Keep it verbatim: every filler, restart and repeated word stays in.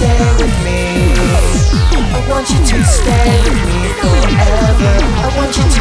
stay with me. I want you to stay with me forever. I want you